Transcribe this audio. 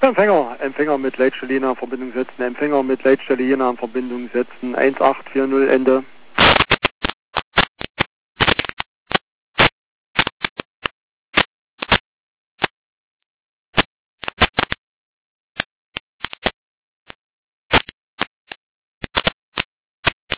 Empfänger mit Leitstelle Jena in Verbindung setzen, Empfänger mit Leitstelle Jena in Verbindung setzen, 1840 Ende.